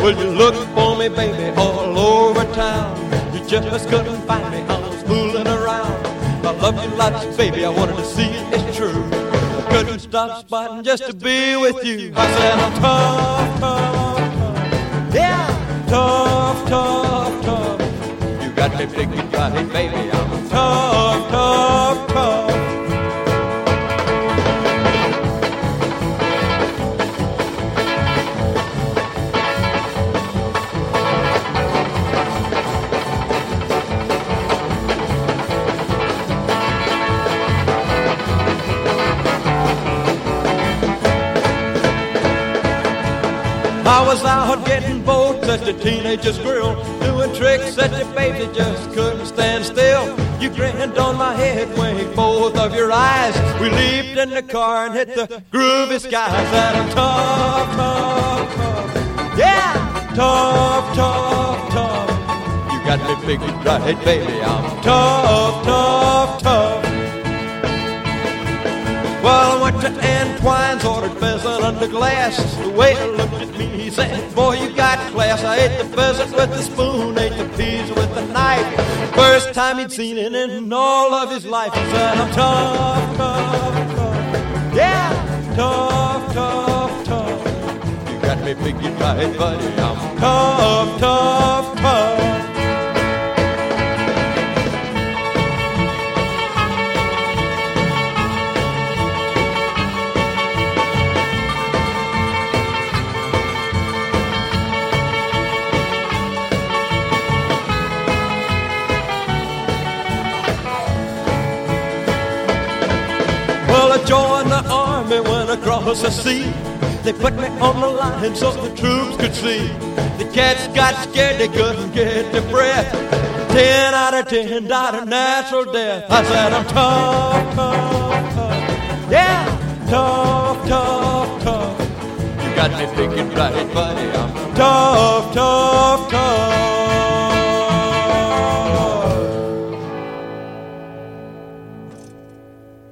Well, you looked for me, baby, all over town. You just couldn't find me, I was fooling around. I love you lots, baby, I wanted to see it's true. Couldn't stop spotting just to be with you. I said I'm tough, tough, tough. Yeah, tough, tough, tough. You got me thinking right, baby, I'm tough, tough, tough. I was out getting bold, such a teenager's girl, doing tricks that your baby just couldn't stand still. You grinned on my head, winked both of your eyes. We leaped in the car and hit the groovy skies. That I'm tough, tough, tough. Yeah, tough, tough, tough. You got me figured right, baby, I'm tough, tough, tough. Well, I went to Antoine's, ordered pheasant under glass. The waiter looked at me, he said, boy, you got class. I ate the pheasant with the spoon, ate the peas with the knife. First time he'd seen it in all of his life. He said, I'm tough, tough, tough. Yeah, tough, tough, tough. You got me figured right, buddy, I'm tough, tough, tough. Well, I joined the army, went across the sea. They put me on the line so the troops could see. The cats got scared, they couldn't get their breath. 10 out of 10 died a natural death. I said, I'm tough, tough, tough. Yeah, tough, tough, tough. You got me thinking right, buddy, I'm tough.